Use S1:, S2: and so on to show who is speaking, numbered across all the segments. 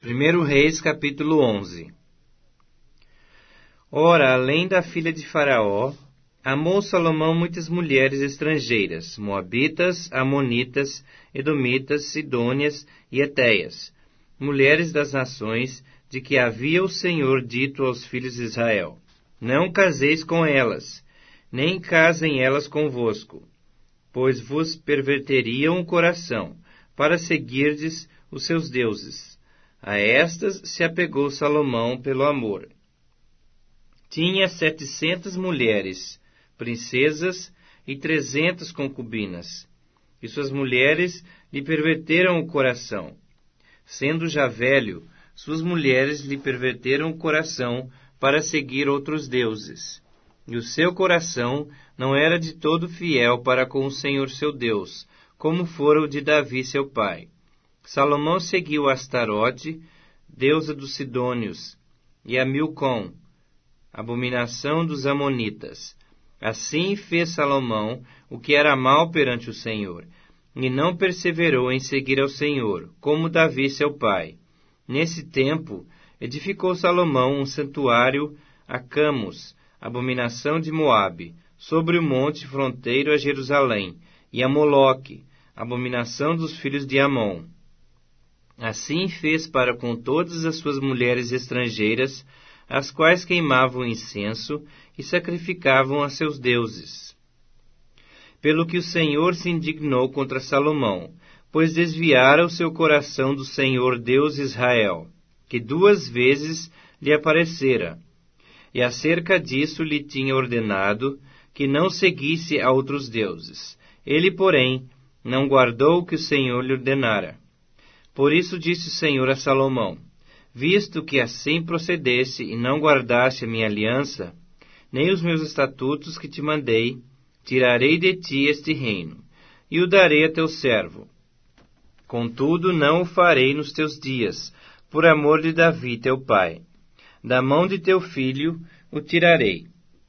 S1: 1 Reis, capítulo 11. Ora, além da filha de Faraó, amou Salomão muitas mulheres estrangeiras, moabitas, amonitas, edomitas, sidônias e etéias, mulheres das nações de que havia o Senhor dito aos filhos de Israel: não caseis com elas, nem casem elas convosco, pois vos perverteriam o coração, para seguirdes os seus deuses. A estas se apegou Salomão pelo amor. Tinha 700 mulheres, princesas, e 300 concubinas. E suas mulheres lhe perverteram o coração. Sendo já velho, suas mulheres lhe perverteram o coração para seguir outros deuses. E o seu coração não era de todo fiel para com o Senhor seu Deus, como fora o de Davi seu pai. Salomão seguiu Astarote, deusa dos sidônios, e a Milcom, abominação dos amonitas. Assim fez Salomão o que era mal perante o Senhor, e não perseverou em seguir ao Senhor, como Davi seu pai. Nesse tempo, edificou Salomão um santuário a Camus, abominação de Moabe, sobre o monte fronteiro a Jerusalém, e a Moloque, abominação dos filhos de Amon. Assim fez para com todas as suas mulheres estrangeiras, as quais queimavam incenso e sacrificavam a seus deuses. Pelo que o Senhor se indignou contra Salomão, pois desviara o seu coração do Senhor Deus Israel, que 2 vezes lhe aparecera, e acerca disso lhe tinha ordenado que não seguisse a outros deuses. Ele, porém, não guardou o que o Senhor lhe ordenara. Por isso disse o Senhor a Salomão: visto que assim procedesse e não guardaste a minha aliança, nem os meus estatutos que te mandei, tirarei de ti este reino, e o darei a teu servo. Contudo, não o farei nos teus dias, por amor de Davi teu pai. Da mão de teu filho o tirarei.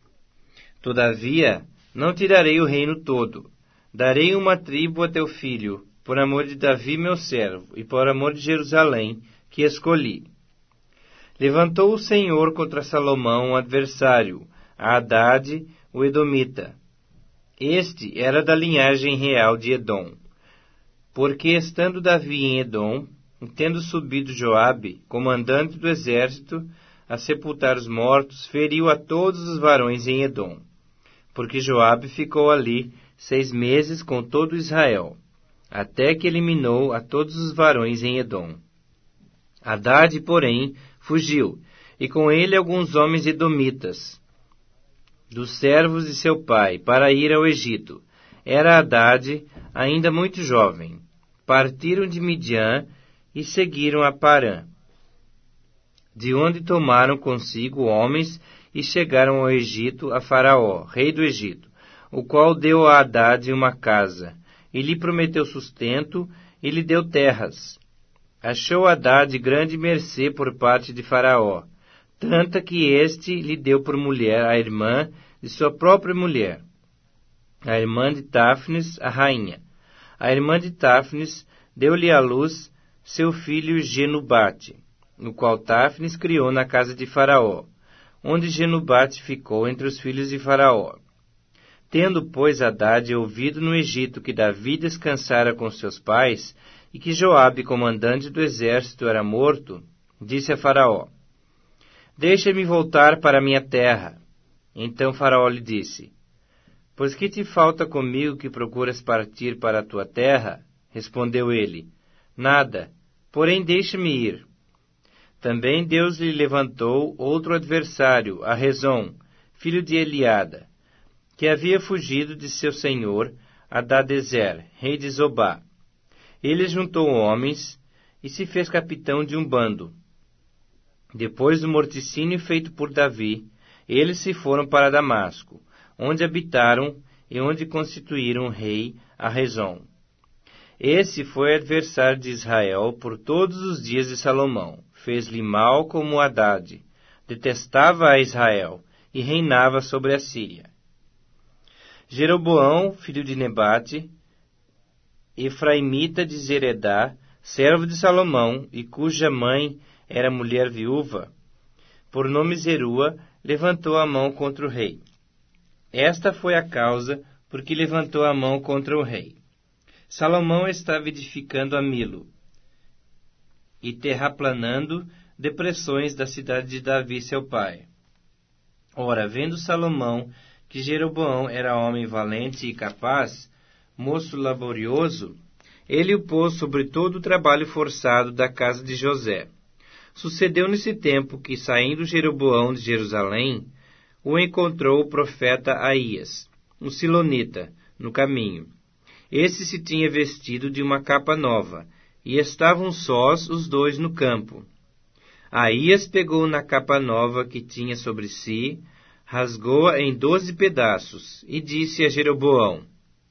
S1: Todavia, não tirarei o reino todo. Darei uma tribo a teu filho, por amor de Davi meu servo, e por amor de Jerusalém, que escolhi. Levantou o Senhor contra Salomão um adversário, a Hadade, o edomita. Este era da linhagem real de Edom. Porque, estando Davi em Edom, tendo subido Joabe, comandante do exército, a sepultar os mortos, feriu a todos os varões em Edom. Porque Joabe ficou ali 6 meses com todo Israel, até que eliminou a todos os varões em Edom. Hadade, porém, fugiu, e com ele alguns homens edomitas, dos servos de seu pai, para ir ao Egito. Era Hadade ainda muito jovem. Partiram de Midian e seguiram a Parã, de onde tomaram consigo homens e chegaram ao Egito, a Faraó, rei do Egito, o qual deu a Hadade uma casa, e lhe prometeu sustento, e lhe deu terras. Achou Hadade grande mercê por parte de Faraó, tanta que este lhe deu por mulher a irmã de sua própria mulher, a irmã de Táfnis, a rainha. A irmã de Táfnis deu-lhe à luz seu filho Genubate, no qual Táfnis criou na casa de Faraó, onde Genubate ficou entre os filhos de Faraó. Tendo, pois, Hadade ouvido no Egito que Davi descansara com seus pais, e que Joabe, comandante do exército, era morto, disse a Faraó: deixa-me voltar para a minha terra. Então Faraó lhe disse: pois que te falta comigo que procuras partir para a tua terra? Respondeu ele: nada, porém deixa-me ir. Também Deus lhe levantou outro adversário, a Rezon, filho de Eliada, que havia fugido de seu senhor, Hadadezer, rei de Zobá. Ele juntou homens e se fez capitão de um bando. Depois do morticínio feito por Davi, eles se foram para Damasco, onde habitaram e onde constituíram rei a Rezon. Esse foi adversário de Israel por todos os dias de Salomão. Fez-lhe mal como Hadade, detestava a Israel e reinava sobre a Síria. Jeroboão, filho de Nebate, efraimita de Zeredá, servo de Salomão, e cuja mãe era mulher viúva, por nome Zerua, levantou a mão contra o rei. Esta foi a causa por que levantou a mão contra o rei. Salomão estava edificando a Milo e terraplanando depressões da cidade de Davi, seu pai. Ora, vendo Salomão que Jeroboão era homem valente e capaz, moço laborioso, ele o pôs sobre todo o trabalho forçado da casa de José. Sucedeu nesse tempo que, saindo Jeroboão de Jerusalém, o encontrou o profeta Aías, um silonita, no caminho. Esse se tinha vestido de uma capa nova, e estavam sós os dois no campo. Aías pegou na capa nova que tinha sobre si, rasgou-a em 12 pedaços, e disse a Jeroboão: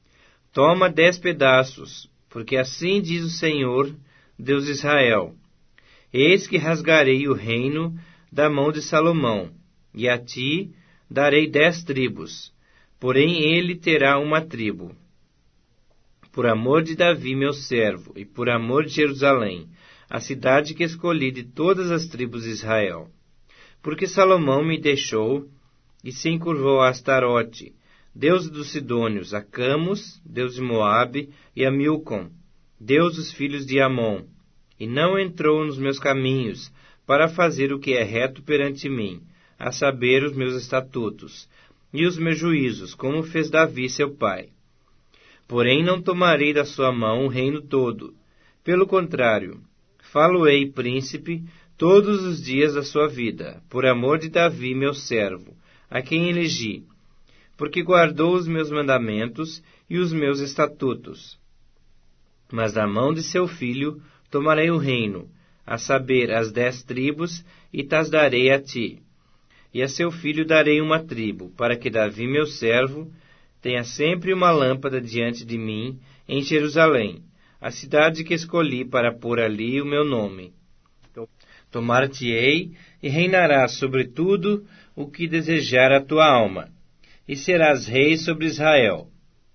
S1: Toma 10 pedaços, porque assim diz o Senhor, Deus de Israel: Eis que rasgarei o reino da mão de Salomão, e a ti darei 10 tribos, porém ele terá uma tribo. Por amor de Davi, meu servo, e por amor de Jerusalém, a cidade que escolhi de todas as tribos de Israel. Porque Salomão me deixou e se encurvou a Astarote, deus dos Sidônios, a Camus, deus de Moabe, e a Milcom, deus dos filhos de Amon, e não entrou nos meus caminhos, para fazer o que é reto perante mim, a saber, os meus estatutos, e os meus juízos, como fez Davi, seu pai. Porém não tomarei da sua mão o reino todo. Pelo contrário, falo-ei príncipe todos os dias da sua vida, por amor de Davi, meu servo, a quem elegi, porque guardou os meus mandamentos e os meus estatutos. Mas da mão de seu filho tomarei o reino, a saber, as 10 tribos, e tas darei a ti. E a seu filho darei uma tribo, para que Davi, meu servo, tenha sempre uma lâmpada diante de mim em Jerusalém, a cidade que escolhi para pôr ali o meu nome. Tomar-te-ei e reinarás sobre tudo o que desejar a tua alma, e serás rei sobre Israel.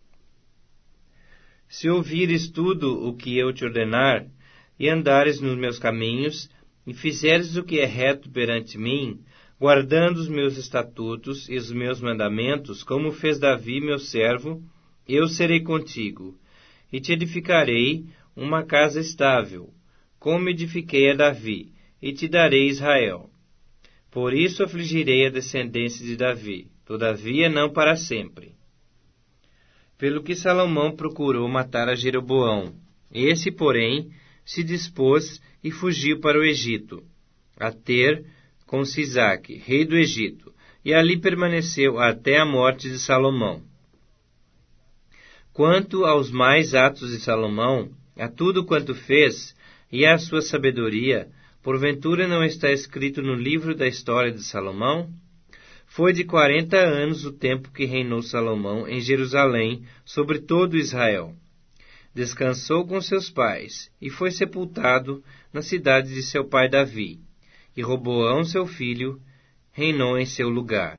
S1: Se ouvires tudo o que eu te ordenar, e andares nos meus caminhos, e fizeres o que é reto perante mim, guardando os meus estatutos e os meus mandamentos, como fez Davi, meu servo, eu serei contigo, e te edificarei uma casa estável, como edifiquei a Davi, e te darei Israel. Por isso afligirei a descendência de Davi, todavia não para sempre. Pelo que Salomão procurou matar a Jeroboão, esse, porém, se dispôs e fugiu para o Egito, a ter com Sisaque, rei do Egito, e ali permaneceu até a morte de Salomão. Quanto aos mais atos de Salomão, a tudo quanto fez, e à sua sabedoria, porventura não está escrito no livro da história de Salomão? Foi de 40 anos o tempo que reinou Salomão em Jerusalém sobre todo Israel. Descansou com seus pais, e foi sepultado na cidade de seu pai Davi. E Roboão, seu filho, reinou em seu lugar.